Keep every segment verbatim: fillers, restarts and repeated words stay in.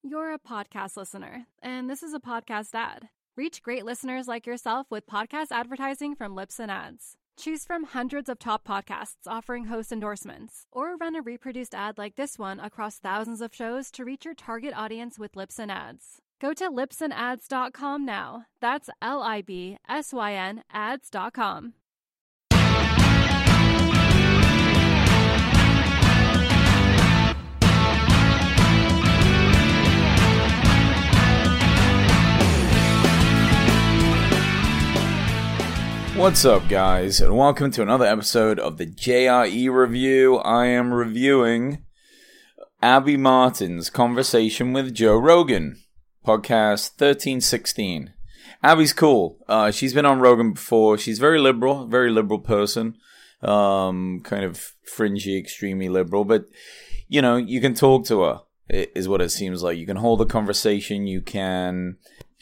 You're a podcast listener, and this is a podcast ad. Reach great listeners like yourself with podcast advertising from Libsyn Ads. Choose from hundreds of top podcasts offering host endorsements, or run a reproduced ad like this one across thousands of shows to reach your target audience with Libsyn Ads. Go to libsyn ads dot com now. That's L I B S Y N ads dot com. What's up, guys, and welcome to another episode of the J R E Review. I am reviewing Abby Martin's conversation with Joe Rogan, podcast thirteen sixteen. Abby's cool. Uh, she's been on Rogan before. She's very liberal, very liberal person, um, kind of fringy, extremely liberal, but, you know, you can talk to her, is what it seems like. You can hold a conversation, you can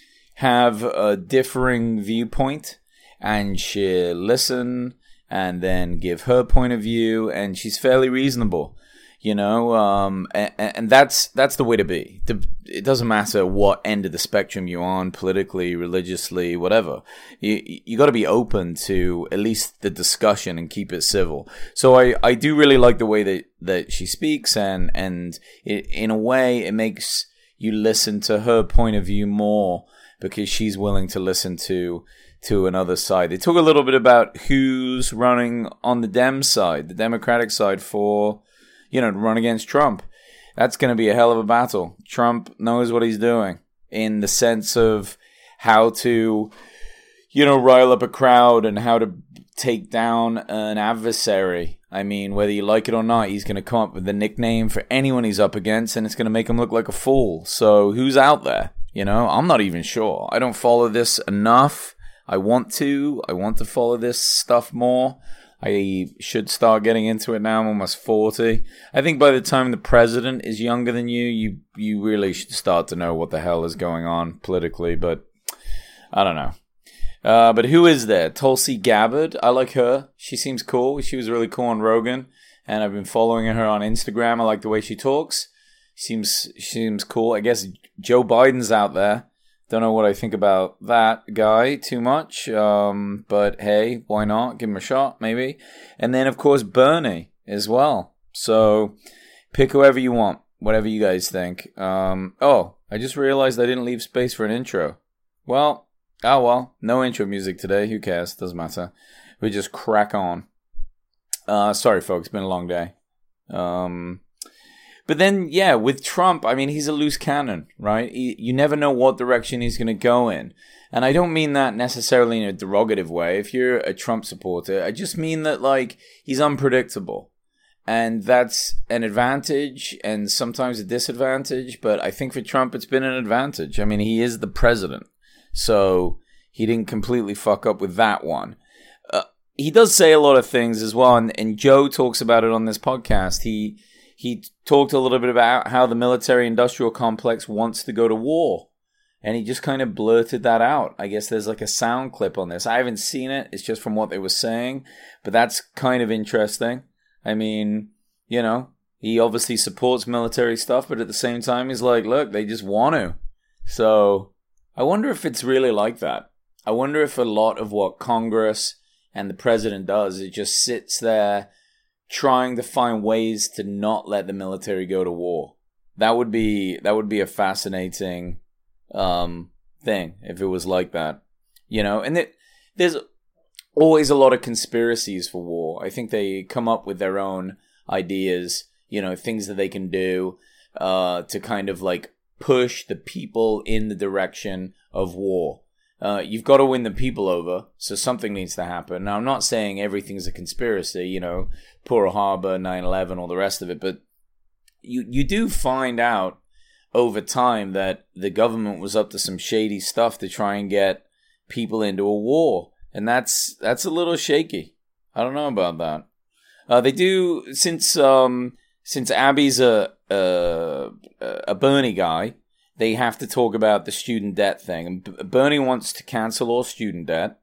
have a differing viewpoint, and she'll listen and then give her point of view, and she's fairly reasonable, you know, um, and, and that's that's the way to be. It doesn't matter what end of the spectrum you're on, politically, religiously, whatever. You you got to be open to at least the discussion and keep it civil. So I, I do really like the way that, that she speaks, and, and it, in a way it makes you listen to her point of view more because she's willing to listen to to another side. They talk a little bit about who's running on the Dem side, the Democratic side, for, you know, to run against Trump. That's going to be a hell of a battle. Trump knows what he's doing in the sense of how to, you know, rile up a crowd and how to take down an adversary. I mean, whether you like it or not, he's going to come up with a nickname for anyone he's up against, and it's going to make him look like a fool. So who's out there? You know, I'm not even sure. I don't follow this enough. I want to. I want to follow this stuff more. I should start getting into it now. I'm almost forty. I think by the time the president is younger than you, you you really should start to know what the hell is going on politically. But I don't know. Uh, but who is there? Tulsi Gabbard. I like her. She seems cool. She was really cool on Rogan, and I've been following her on Instagram. I like the way she talks. Seems seems cool. I guess Joe Biden's out there. Don't know what I think about that guy too much, um, but hey, why not? Give him a shot, maybe. And then, of course, Bernie as well. So pick whoever you want, whatever you guys think. Um, oh, I just realized I didn't leave space for an intro. Well, oh well, no intro music today. Who cares? Doesn't matter. We just crack on. Uh, sorry, folks. It's been a long day. Um... But then, yeah, with Trump, I mean, he's a loose cannon, right? He, you never know what direction he's going to go in. And I don't mean that necessarily in a derogative way. If you're a Trump supporter, I just mean that, like, he's unpredictable. And that's an advantage and sometimes a disadvantage. But I think for Trump, it's been an advantage. I mean, he is the president. So he didn't completely fuck up with that one. Uh, he does say a lot of things as well. And, and Joe talks about it on this podcast. He... He talked a little bit about how the military-industrial complex wants to go to war. And he just kind of blurted that out. I guess there's like a sound clip on this. I haven't seen it. It's just from what they were saying. But that's kind of interesting. I mean, you know, he obviously supports military stuff. But at the same time, he's like, look, they just want to. So I wonder if it's really like that. I wonder if a lot of what Congress and the president does, it just sits there trying to find ways to not let the military go to war. That would be that would be a fascinating um, thing if it was like that, you know. And it, there's always a lot of conspiracies for war. I think they come up with their own ideas, you know, things that they can do uh, to kind of like push the people in the direction of war. Uh, you've got to win the people over, so something needs to happen. Now, I'm not saying everything's a conspiracy, you know, Pearl Harbor, nine eleven, all the rest of it, but you you do find out over time that the government was up to some shady stuff to try and get people into a war, and that's that's a little shaky. I don't know about that. Uh, they do, since um, since Abby's a, a a Bernie guy, they have to talk about the student debt thing. And Bernie wants to cancel all student debt.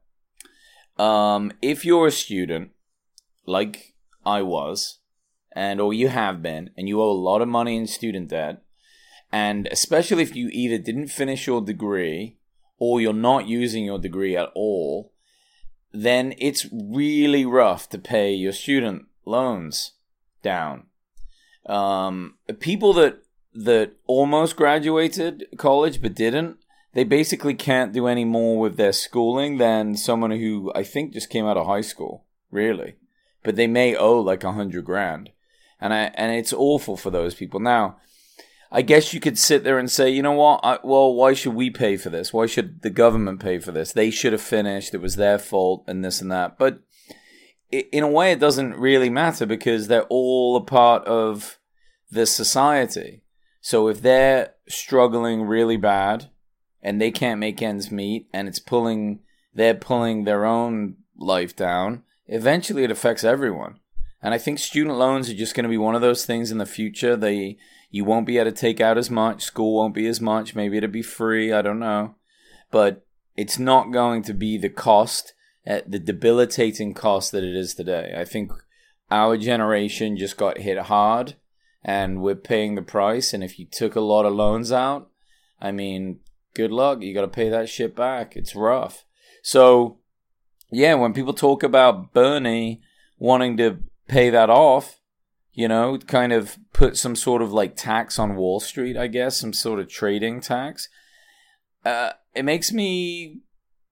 Um, if you're a student, like I was, and or you have been, and you owe a lot of money in student debt, And especially if you either didn't finish your degree or you're not using your degree at all, then it's really rough to pay your student loans down. Um, people that that almost graduated college but didn't, they basically can't do any more with their schooling than someone who I think just came out of high school, really. But they may owe like a hundred grand. And I and it's awful for those people. Now, I guess you could sit there and say, you know what? I, well, why should we pay for this? Why should the government pay for this? They should have finished. It was their fault and this and that. But it, in a way, it doesn't really matter because they're all a part of this society. So if they're struggling really bad and they can't make ends meet and it's pulling, they're pulling their own life down, eventually it affects everyone. And I think student loans are just going to be one of those things in the future. They, you won't be able to take out as much. School won't be as much. Maybe it'll be free. I don't know. But it's not going to be the cost, the debilitating cost that it is today. I think our generation just got hit hard and we're paying the price. And if you took a lot of loans out, I mean, good luck. You got to pay that shit back. It's rough. So, yeah, when people talk about Bernie wanting to pay that off, you know, kind of put some sort of like tax on Wall Street, I guess, some sort of trading tax, uh, it makes me,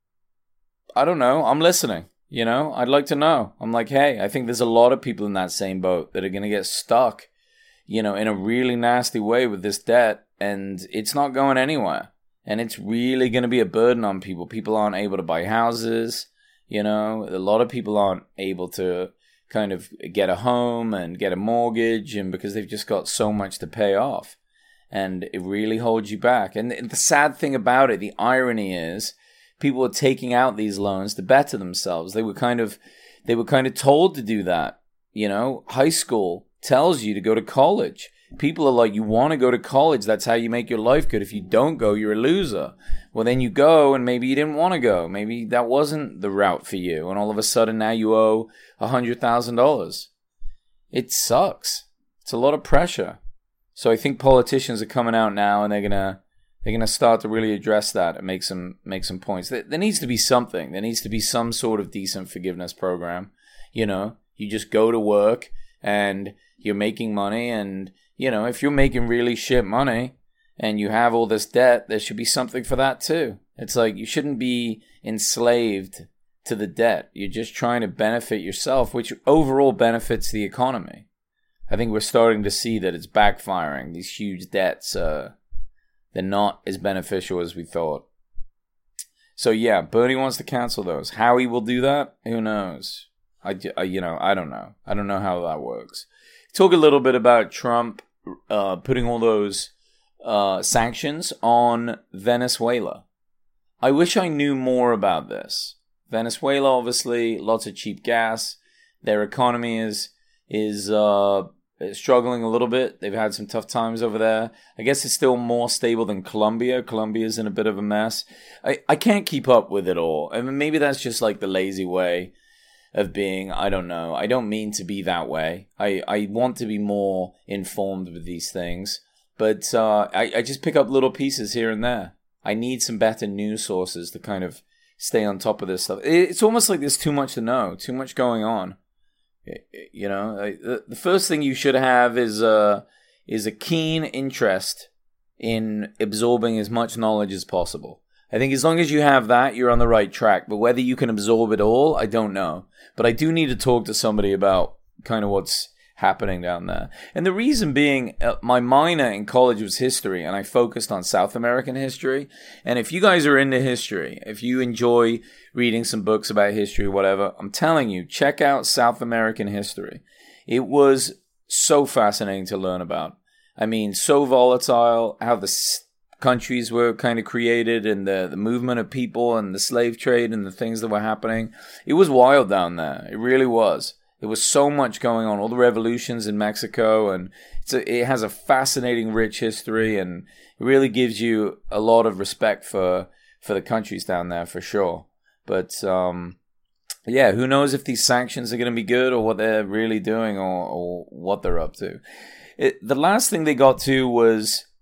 I don't know, I'm listening, you know, I'd like to know. I'm like, hey, I think there's a lot of people in that same boat that are going to get stuck, you know, in a really nasty way with this debt, and it's not going anywhere. And it's really going to be a burden on people. People aren't able to buy houses, you know, a lot of people aren't able to kind of get a home and get a mortgage, and because they've just got so much to pay off, and it really holds you back. And the sad thing about it, the irony is, people are taking out these loans to better themselves. They were kind of, they were kind of told to do that. You know, high school tells you to go to college. People are like, you want to go to college, that's how you make your life good. If you don't go, you're a loser. Well, then you go, and maybe you didn't want to go. Maybe that wasn't the route for you, and all of a sudden now you owe one hundred thousand dollars. It sucks. It's a lot of pressure. So I think politicians are coming out now, and they're gonna they're gonna start to really address that and make some make some points. There, there needs to be something. There needs to be some sort of decent forgiveness program. You know, you just go to work and you're making money, and you know, if you're making really shit money and you have all this debt, there should be something for that too. It's like you shouldn't be enslaved to the debt. You're just trying to benefit yourself, which overall benefits the economy. I think we're starting to see that it's backfiring. These huge debts, uh, they're not as beneficial as we thought. So yeah, Bernie wants to cancel those. How he will do that, who knows? I, I you know, I don't know. I don't know how that works. Talk a little bit about Trump uh, putting all those uh, sanctions on Venezuela. I wish I knew more about this. Venezuela, obviously, lots of cheap gas. Their economy is is uh, struggling a little bit. They've had some tough times over there. I guess it's still more stable than Colombia. Colombia's in a bit of a mess. I, I can't keep up with it all. I mean, maybe that's just like the lazy way of being. I don't know. I don't mean to be that way. I, I want to be more informed with these things. But uh, I, I just pick up little pieces here and there. I need some better news sources to kind of stay on top of this stuff. It's almost like there's too much to know, too much going on. You know, the first thing you should have is a, is a keen interest in absorbing as much knowledge as possible. I think as long as you have that, you're on the right track. But whether you can absorb it all, I don't know. But I do need to talk to somebody about kind of what's happening down there. And the reason being, uh, my minor in college was history, and I focused on South American history. And if you guys are into history, if you enjoy reading some books about history, whatever, I'm telling you, check out South American history. It was so fascinating to learn about. I mean, so volatile, how the s- countries were kind of created, and the, the movement of people, and the slave trade, and the things that were happening. It was wild down there. It really was. There was so much going on, all the revolutions in Mexico, and it's a, it has a fascinating, rich history, and it really gives you a lot of respect for for the countries down there, for sure. But, um, yeah, who knows if these sanctions are going to be good, or what they're really doing, or, or what they're up to. It, the last thing they got to was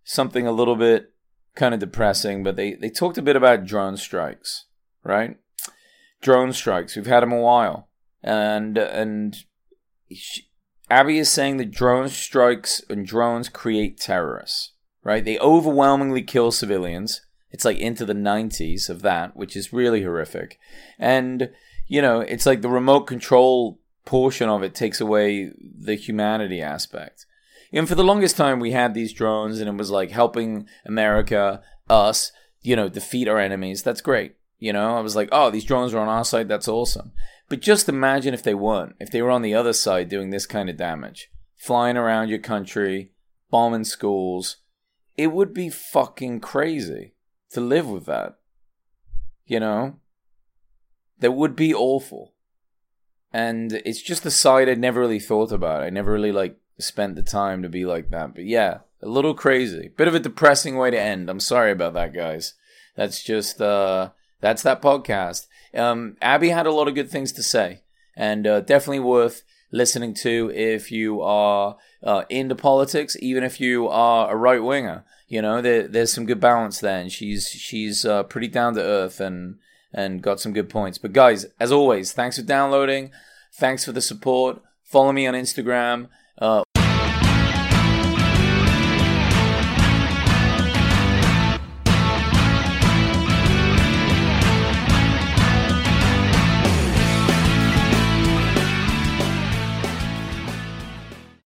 something a little bit kind of depressing, but they, they talked a bit about drone strikes, right? Drone strikes. We've had them a while. And, and she, Abby is saying that drone strikes and drones create terrorists, right? They overwhelmingly kill civilians. It's like into the nineties of that, which is really horrific. And, you know, it's like the remote control portion of it takes away the humanity aspect. And for the longest time, we had these drones, and it was like helping America, us, you know, defeat our enemies. That's great. You know, I was like, oh, these drones are on our side. That's awesome. But just imagine if they weren't, if they were on the other side doing this kind of damage, flying around your country, bombing schools. It would be fucking crazy to live with that. You know? That would be awful. And it's just a side I'd never really thought about. I never really, like, spent the time to be like that. But yeah, a little crazy. Bit of a depressing way to end. I'm sorry about that, guys. That's just, uh, that's that podcast. Um, Abby had a lot of good things to say. And uh, definitely worth listening to if you are uh, into politics, even if you are a right-winger. You know, there, there's some good balance there. And she's, she's uh, pretty down to earth and, and got some good points. But guys, as always, thanks for downloading. Thanks for the support. Follow me on Instagram. Uh,